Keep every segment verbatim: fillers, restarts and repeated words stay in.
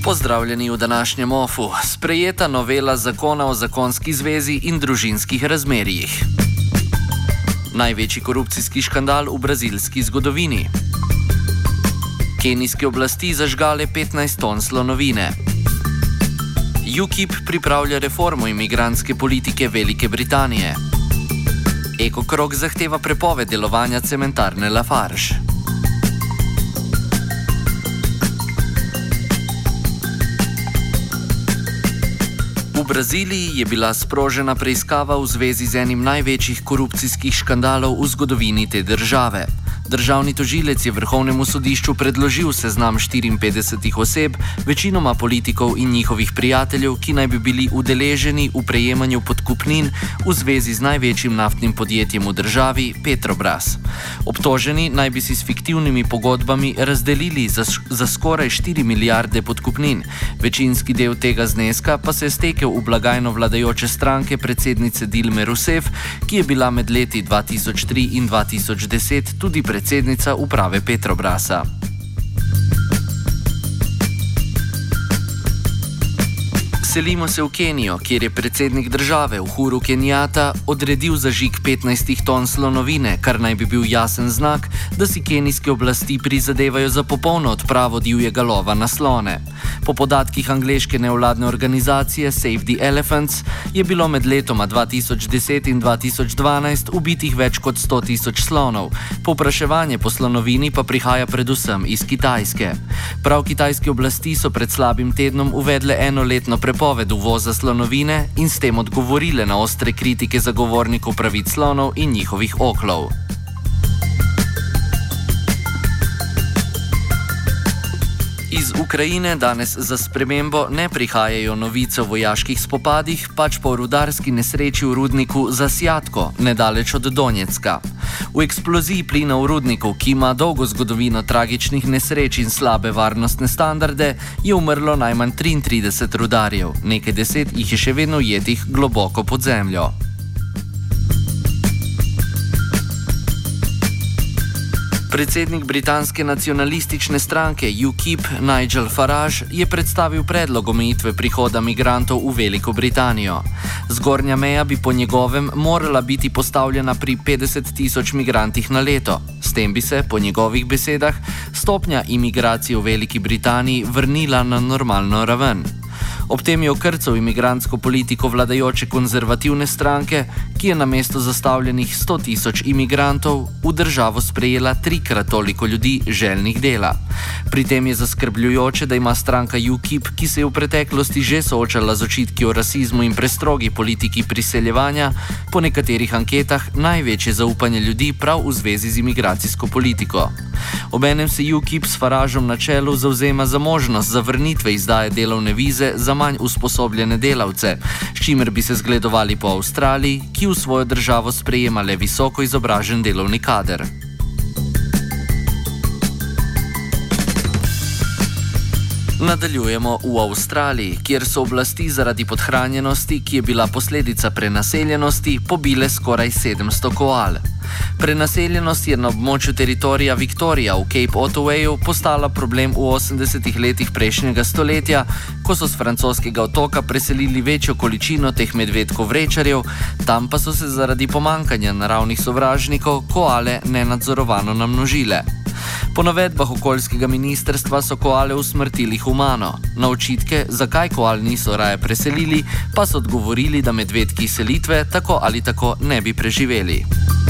Pozdravljeni v današnjem ofu. Sprejeta novela zakona o zakonski zvezi in družinskih razmerjih. Največji korupcijski škandal v brazilski zgodovini. Kenijske oblasti zažgale petnajst ton slonovine. U K I P pripravlja reformo imigrantske politike Velike Britanije. Ekokrog zahteva prepoved delovanja cementarne Lafarge. V Braziliji je bila sprožena preiskava v zvezi z enim največjih korupcijskih škandalov v zgodovini te države. Državni tožilec je Vrhovnemu sodišču predložil seznam štiriinpetdesetih oseb, večinoma politikov in njihovih prijateljev, ki naj bi bili udeleženi v prejemanju podkupnin v zvezi z največjim naftnim podjetjem v državi Petrobras. Obtoženi naj bi si s fiktivnimi pogodbami razdelili za, za skoraj štiri milijarde podkupnin. Večinski del tega zneska pa se je stekel v blagajno vladajoče stranke predsednice Dilme Rousseff, ki je bila med leti dva tisoč tri in dva tisoč deset tudi predsednica uprave Petrobrasa. Selimo se v Kenijo, kjer je predsednik države Uhuru Kenjata odredil zažig petnajst ton slonovine, kar naj bi bil jasen znak, da si kenijske oblasti prizadevajo za popolno odpravo divjega lova na slone. Po podatkih angleške nevladne organizacije Save the Elephants je bilo med letoma dva tisoč deset in dva tisoč dvanajst ubitih več kot sto tisoč slonov. Povpraševanje po slonovini pa prihaja predvsem iz Kitajske. Prav kitajske oblasti so pred slabim tednom uvedle enoletno prepoved uvoza slonovine in s tem odgovorile na ostre kritike zagovornikov pravic slonov in njihovih oklov. Iz Ukrajine danes za spremembo ne prihajajo novice o vojaških spopadih, pač pa o rudarski nesreči v rudniku Zasjatko, nedaleč od Donjecka. V eksploziji plina v rudniku, ki ima dolgo zgodovino tragičnih nesreč in slabe varnostne standarde, je umrlo najmanj triintrideset rudarjev, nekaj deset jih je še vedno ujetih globoko pod zemljo. Predsednik britanske nacionalistične stranke U K I P Nigel Farage je predstavil predlog omejitve prihoda migrantov v Veliko Britanijo. Zgornja meja bi po njegovem morala biti postavljena pri petdeset tisoč migrantih na leto. S tem bi se, po njegovih besedah, stopnja imigracije v Veliki Britaniji vrnila na normalno raven. Ob tem je okrcal imigrantsko politiko vladajoče konzervativne stranke, ki je namesto zastavljenih sto tisoč imigrantov v državo sprejela trikrat toliko ljudi željnih dela. Pri tem je zaskrbljujoče, da ima stranka U K I P, ki se je v preteklosti že soočala z očitki o rasizmu in prestrogi politiki priseljevanja, po nekaterih anketah največje zaupanje ljudi prav v zvezi z imigracijsko politiko. Obenem se U K I P s Farageom na čelu zavzema za možnost zavrnitve izdaje delovne vize za manj usposobljene delavce, s čimer bi se zgledovali po Avstraliji, ki v svojo državo sprejema le visoko izobražen delovni kader. Nadaljujemo v Avstraliji, kjer so oblasti zaradi podhranjenosti, ki je bila posledica prenaseljenosti, pobile skoraj sedemsto koal. Prenaseljenost je na območju teritorija Victoria v Cape Otwayu postala problem v osemdesetih letih prejšnjega stoletja, ko so z francoskega otoka preselili večjo količino teh medvedkov vrečarjev, tam pa so se zaradi pomankanja naravnih sovražnikov koale nenadzorovano namnožile. Po navedbah okoljskega ministrstva so koale usmrtili humano. Na očitke, zakaj koal niso raje preselili, pa so odgovorili, da medvedki selitve tako ali tako ne bi preživeli.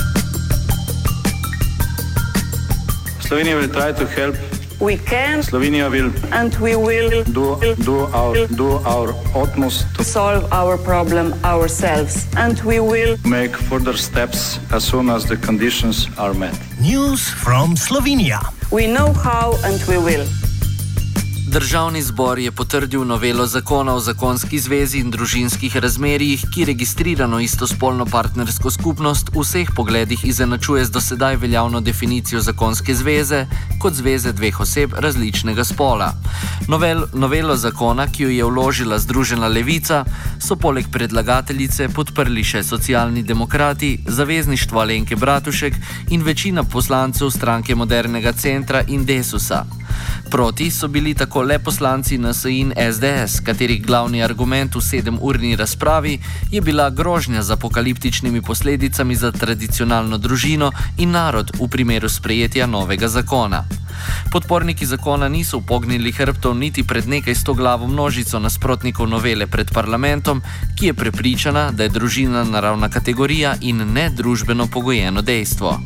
Slovenia will try to help. We can. Slovenia will. And we will do do our do our utmost to solve our problem ourselves. And we will make further steps as soon as the conditions are met. News from Slovenia. We know how and we will. Državni zbor je potrdil novelo zakona o zakonski zvezi in družinskih razmerjih, ki registrirano istospolno partnersko skupnost v vseh pogledih izenačuje z dosedaj veljavno definicijo zakonske zveze kot zveze dveh oseb različnega spola. Novel, novelo zakona, ki jo je vložila Združena levica, so poleg predlagateljice podprli še Socialni demokrati, Zavezništvo Alenke Bratušek in večina poslancev stranke Modernega centra in Desusa. Proti so bili tako le poslanci N S I in S D S, katerih glavni argument v sedemurni razpravi je bila grožnja z apokaliptičnimi posledicami za tradicionalno družino in narod v primeru sprejetja novega zakona. Podporniki zakona niso upognili hrbtov niti pred nekaj stoglavo množico nasprotnikov novele pred parlamentom, ki je prepričana, da je družina naravna kategorija in ne družbeno pogojeno dejstvo.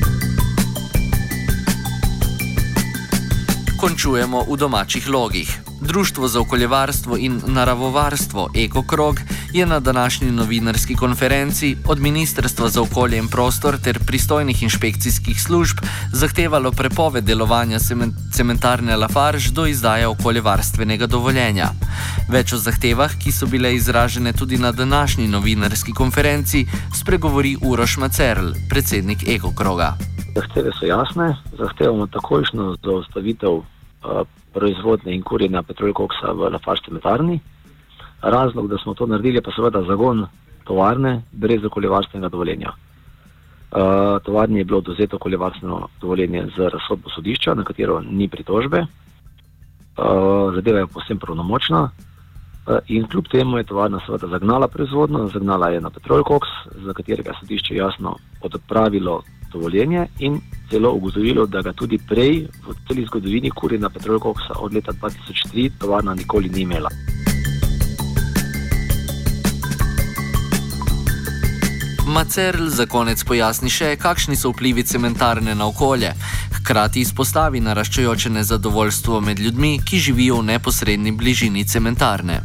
Končujemo v domačih logih. Društvo za okoljevarstvo in naravovarstvo Ekokrog je na današnji novinarski konferenci od Ministrstva za okolje in prostor ter pristojnih inšpekcijskih služb zahtevalo prepoved delovanja cementarne Lafarge do izdaje okoljevarstvenega dovoljenja. Več o zahtevah, ki so bile izražene tudi na današnji novinarski konferenci, spregovori Uroš Macerl, predsednik Ekokroga. Zahteve so jasne, zahtevamo takojšnjo zaustavitev proizvodnje in kurjenja petrolkoksa v Lafarge cementarni. Razlog, da smo to naredili, pa seveda zagon tovarne brez okoljevarstvenega dovoljenja. Uh, tovarni je bilo odvzeto okoljevarstveno dovoljenje z razsodbo sodišča, na katero ni pritožbe. Uh, zadeva je povsem pravnomočna uh, in kljub temu je tovarna seveda zagnala proizvodnjo, zagnala je na petrolkoks, za katerega sodišče jasno odpravilo dovoljenje in celo ugotovilo, da ga tudi prej v celi zgodovini kurjenja petrolkoksa od leta dva tisoč tri tovarna nikoli ni imela. Macerl za konec pojasni še, kakšni so vplivi cementarne na okolje. Hkrati izpostavi naraščajoče nezadovoljstvo med ljudmi, ki živijo v neposredni bližini cementarne.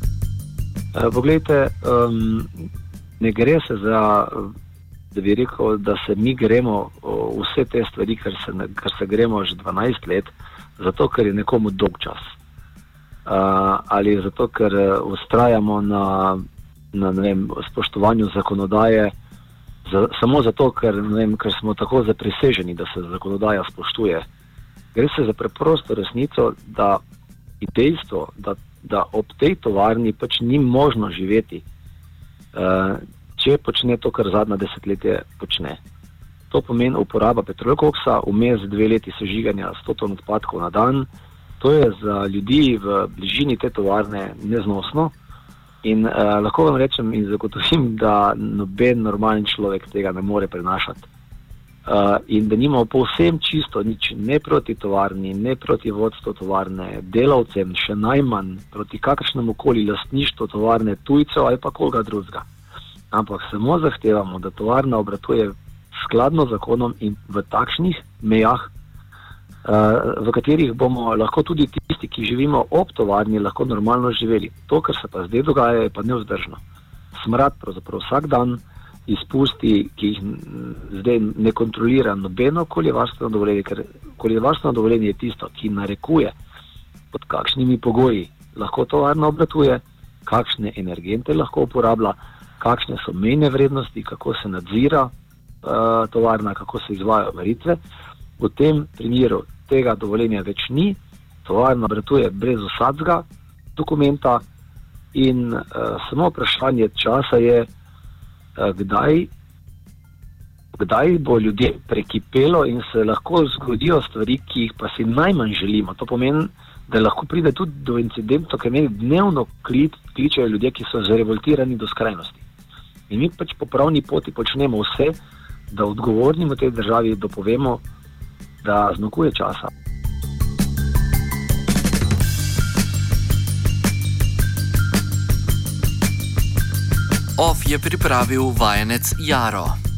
E, poglejte, um, ne gre se za, da bi rekel, da se mi gremo vse te stvari, kar se, kar se gremo že dvanajst let, zato ker je nekomu dolg čas. Uh, ali zato, ker vztrajamo na na ne vem, spoštovanju zakonodaje, za, samo zato, ker, ne vem, ker smo tako zapriseženi, da se zakonodaja spoštuje. Gre se za preprosto resnico, da je dejstvo, da, da ob tej tovarni pač ni možno živeti, uh, če počne to, kar zadnja desetletje počne. To pomeni uporaba petrolkoksa, vmes dve leti sežiganja sto ton odpadkov na dan. To je za ljudi v bližini te tovarne neznosno. In uh, lahko vam rečem in zagotovim, da noben normalen človek tega ne more prenašati. Uh, in da nimamo povsem čisto nič ne proti tovarni, ne proti vodstvu tovarne, delavcem, še najmanj proti kakršnemu koli lastništvu tovarne, tujcev ali pa koga drugega. Ampak samo zahtevamo, da tovarna obratuje skladno zakonom in v takšnih mejah, v katerih bomo lahko tudi tisti, ki živimo ob tovarni, lahko normalno živeli. To, kar se pa zdaj dogaja, je pa nevzdržno. Smrad pravzaprav vsak dan, izpusti, ki jih zdaj ne kontrolira nobeno okoljevarstveno dovoljenje, ker okoljevarstveno dovoljenje je tisto, ki narekuje, pod kakšnimi pogoji lahko tovarna obratuje, kakšne energente lahko uporablja, kakšne so mejne vrednosti, kako se nadzira uh, tovarna, kako se izvajajo meritve. V tem primeru tega dovoljenja več ni, tovarna obratuje brez vsakega dokumenta in uh, samo vprašanje časa je, uh, kdaj, kdaj bo ljudje prekipelo in se lahko zgodijo stvari, ki jih pa si najmanj želimo. To pomeni, da lahko pride tudi do incidentov, ker meni dnevno klič, kličejo ljudje, ki so zarevoltirani do skrajnosti. In mi pač po pravni poti počnemo vse, da odgovornim v tej državi dopovemo, da zmanjkuje časa. Off je pripravil vajenec Jaro.